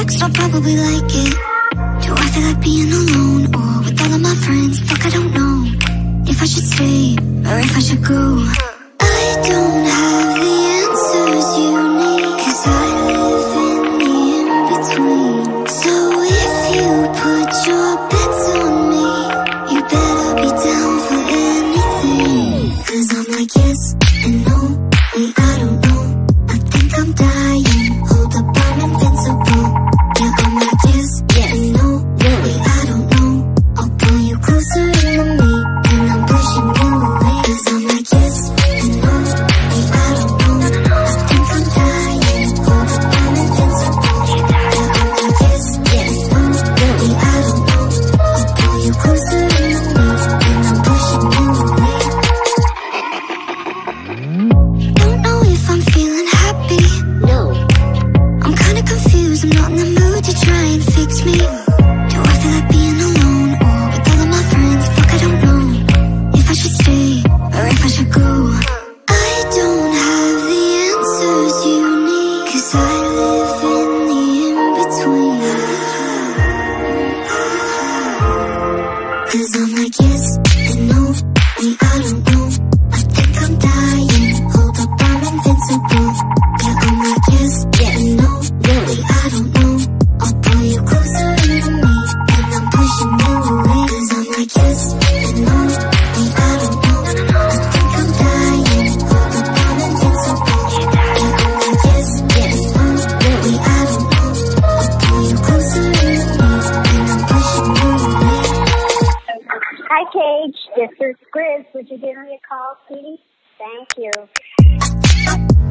next, I'll probably like it. Do I feel like being alone or with all of my friends? Fuck, I don't know if I should stay or if I should go. I don't have the answers you need, 'cause I live in the in-between. So if you put your bets on me, you better be down for anything. 'Cause I'm like yes and no, wait, I don't know. I think I'm dying, hold up, I'm invincible. Yeah, I'm like yes and no, wait, I don't know. I'll pull you closer to me, and I'm pushing you away. 'Cause I'm like yes and no, wait, I don't know. I think I'm dying, hold up, I'm invincible. Yeah, I'm like yes and no, wait, I don't know. I'll pull you closer to me, and I'm pushing you away. Don't know if I'm feeling happy. No, I'm kinda confused, I'm not in the mood to try and fix me. Do I feel like being alone or with all of my friends? Fuck, I don't know if I should stay or if I should go. I don't have the answers you need, 'cause I live in the in-between. 'Cause I'm like yes and no, wait, I don't know. I think I'm dying, hold up, I'm invincible. Yeah, I'm like yes and no, wait, I don't know. I'll pull you closer to me, and I'm pushing you away. 'Cause I'm like yes and no, wait, I don't know. I think I'm dying, hold up, I'm invincible. Yeah, I'm like yes and no, wait, I don't know. I'll pull you closer to me, and I'm pushing you away. Hi, Cage. This is Grizz. Would you give me a call, sweetie? Thank you.